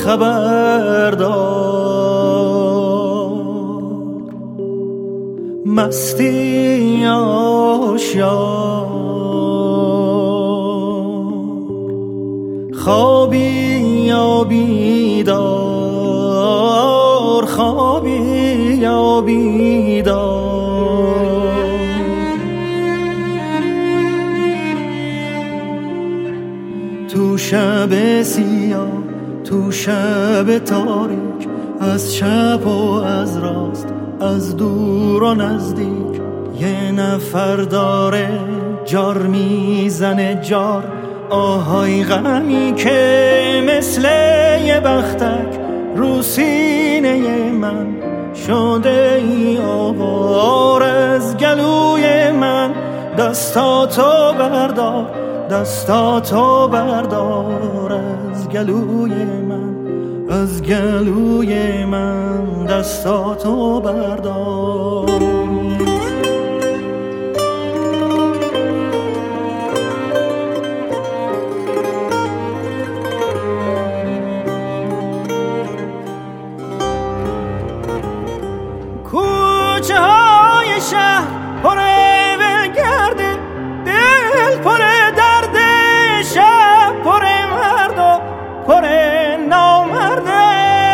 خبردار مستی آشیار خوابی یا بیدار خوابی یا بیدار تو شب سیاه تو شب تاریک از چپ و از راست از دور و نزدیک یه نفر داره جار میزنه جار آهای غمی که مثل یه بختک رو سینه من شده ای آوار از گلوی من دستاتو بردار دستاتو بردار از گلوی من از گلوی من دستاتو بردار کوچه های شهر پره بگرده دل پره درد شب پره مرد و پره نامرده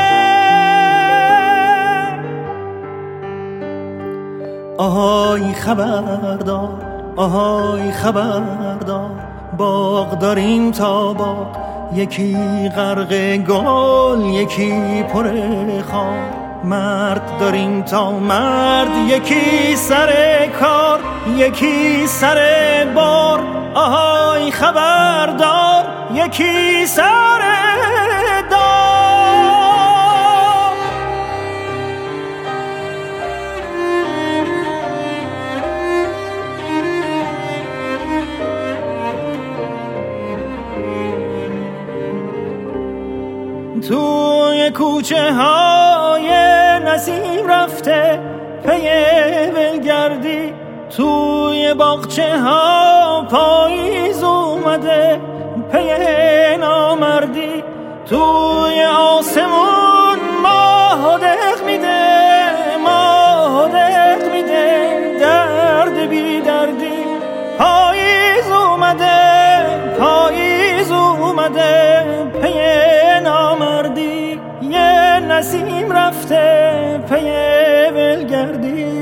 آهای خبردار آهای خبردار باغ داریم تا باغ یکی غرق گل یکی پره خار مرد داریم تا مرد یکی سر کار یکی سر بار آهای خبردار یکی سر دار توی کوچه های نسیم رفته پی ولگردی توی باغچه ها پاییز اومده پی نامردی توی آسمون ماه دق میده ماه دق میده درد بی دردی پاییز اومده پی نامردی یه نسیم رفته پی ولگردی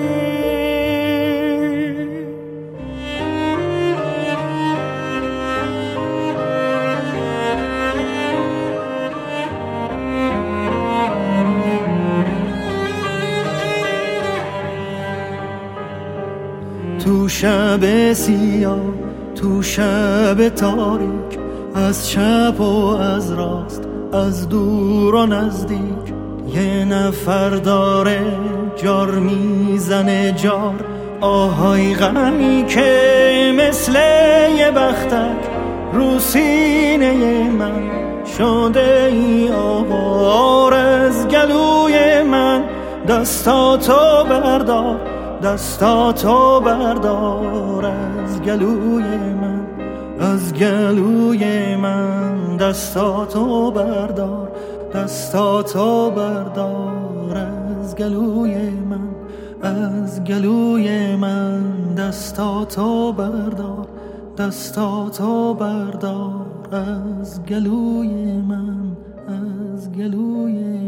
تو شب سیاه تو شب تاریک از چپ و از راست از دور و نزدیک یه نفر داره جار میزنه جار آهای غمی که مثل یه بختک رو سینه من شده ای آوار از گلوی من دستاتو بردار دستاتو بردار از گلوی من از گلوی من دستاتو بردار دستاتو بردار از گلوی من از گلوی من دستاتو بردار دستاتو بردار از گلوی من از گلوی